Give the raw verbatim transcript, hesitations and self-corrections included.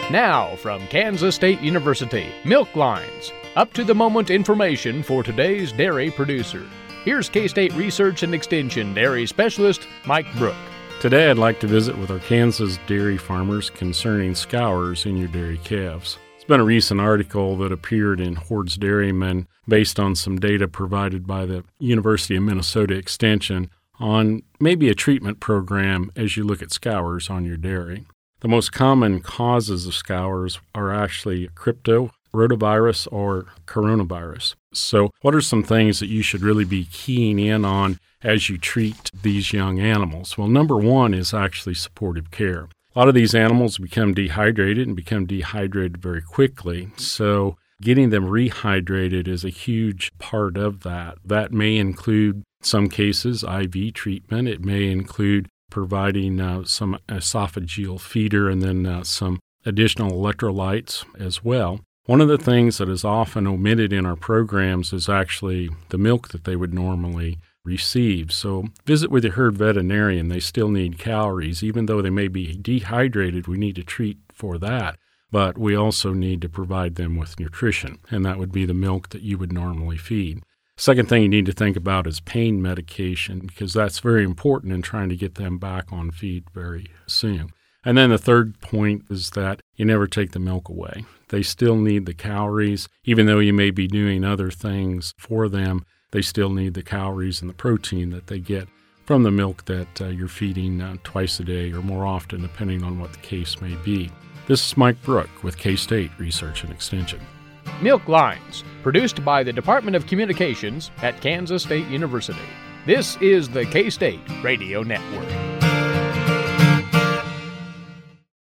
Now, from Kansas State University, Milk Lines, up-to-the-moment information for today's dairy producer. Here's K-State Research and Extension Dairy Specialist Mike Brook. Today I'd like to visit with our Kansas dairy farmers concerning scours in your dairy calves. It's been a recent article that appeared in Hoard's Dairyman based on some data provided by the University of Minnesota Extension on maybe a treatment program as you look at scours on your dairy. The most common causes of scours are actually crypto, rotavirus, or coronavirus. So what are some things that you should really be keying in on as you treat these young animals? Well, number one is actually supportive care. A lot of these animals become dehydrated and become dehydrated very quickly. So getting them rehydrated is a huge part of that. That may include, in some cases, I V treatment. It may include providing uh, some esophageal feeder and then uh, some additional electrolytes as well. One of the things that is often omitted in our programs is actually the milk that they would normally receive. So visit with your herd veterinarian. They still need calories. Even though they may be dehydrated, we need to treat for that. But we also need to provide them with nutrition, and that would be the milk that you would normally feed. Second thing you need to think about is pain medication, because that's very important in trying to get them back on feed very soon. And then the third point is that you never take the milk away. They still need the calories. Even though you may be doing other things for them, they still need the calories and the protein that they get from the milk that uh, you're feeding uh, twice a day or more often, depending on what the case may be. This is Mike Brook with K-State Research and Extension. Milk Lines, produced by the Department of Communications at Kansas State University. This is the K-State Radio Network.